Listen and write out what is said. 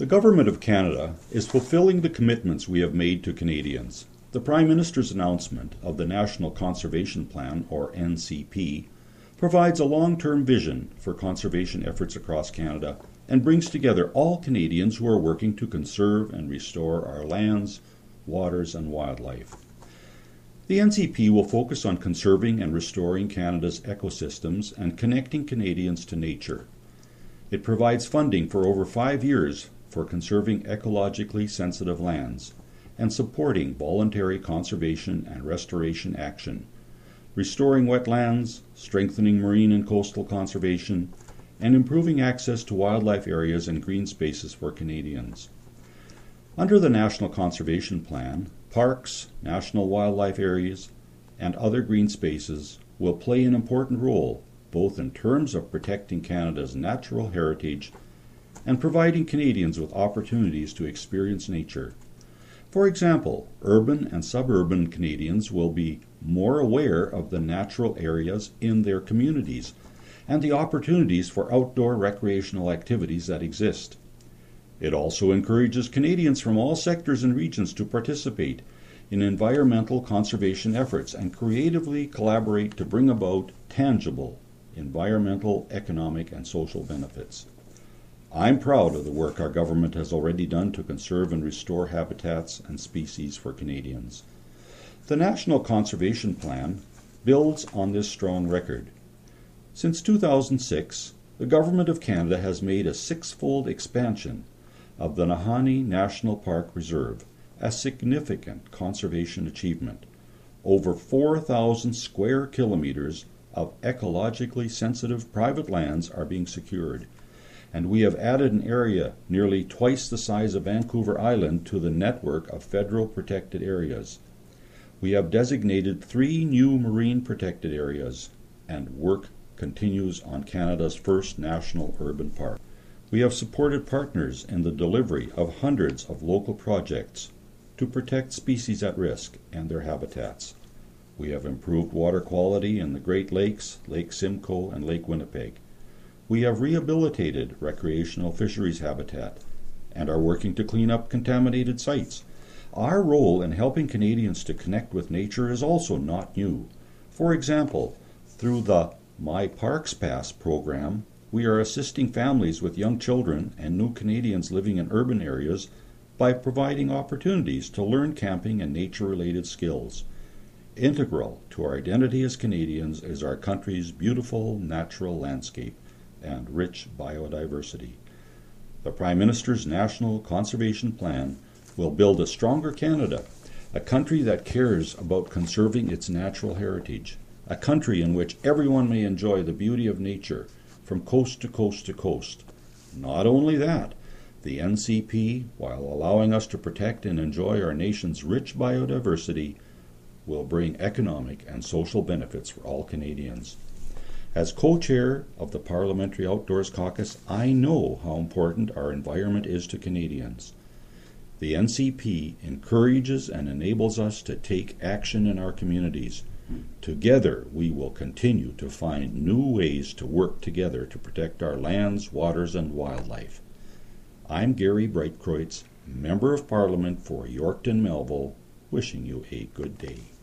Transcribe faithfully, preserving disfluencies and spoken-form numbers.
The Government of Canada is fulfilling the commitments we have made to Canadians. The Prime Minister's announcement of the National Conservation Plan, or N C P, provides a long-term vision for conservation efforts across Canada and brings together all Canadians who are working to conserve and restore our lands, waters, and wildlife. The N C P will focus on conserving and restoring Canada's ecosystems and connecting Canadians to nature. It provides funding for over five years for conserving ecologically sensitive lands and supporting voluntary conservation and restoration action, restoring wetlands, strengthening marine and coastal conservation, and improving access to wildlife areas and green spaces for Canadians. Under the National Conservation Plan, parks, national wildlife areas, and other green spaces will play an important role both in terms of protecting Canada's natural heritage and providing Canadians with opportunities to experience nature. For example, urban and suburban Canadians will be more aware of the natural areas in their communities and the opportunities for outdoor recreational activities that exist. It also encourages Canadians from all sectors and regions to participate in environmental conservation efforts and creatively collaborate to bring about tangible environmental, economic, and social benefits. I'm proud of the work our government has already done to conserve and restore habitats and species for Canadians. The National Conservation Plan builds on this strong record. Since two thousand six, the Government of Canada has made a six-fold expansion of the Nahanni National Park Reserve, a significant conservation achievement. Over four thousand square kilometers of ecologically sensitive private lands are being secured, and we have added an area nearly twice the size of Vancouver Island to the network of federal protected areas. We have designated three new marine protected areas, and work continues on Canada's first national urban park. We have supported partners in the delivery of hundreds of local projects to protect species at risk and their habitats. We have improved water quality in the Great Lakes, Lake Simcoe, and Lake Winnipeg. We have rehabilitated recreational fisheries habitat and are working to clean up contaminated sites. Our role in helping Canadians to connect with nature is also not new. For example, through the My Parks Pass program, we are assisting families with young children and new Canadians living in urban areas by providing opportunities to learn camping and nature-related skills. Integral to our identity as Canadians is our country's beautiful natural landscape and rich biodiversity. The Prime Minister's National Conservation Plan will build a stronger Canada, a country that cares about conserving its natural heritage, a country in which everyone may enjoy the beauty of nature from coast to coast to coast. Not only that, the N C P, while allowing us to protect and enjoy our nation's rich biodiversity, will bring economic and social benefits for all Canadians. As co-chair of the Parliamentary Outdoors Caucus, I know how important our environment is to Canadians. The N C P encourages and enables us to take action in our communities. Together, we will continue to find new ways to work together to protect our lands, waters, and wildlife. I'm Gary Breitkreutz, Member of Parliament for Yorkton Melville, wishing you a good day.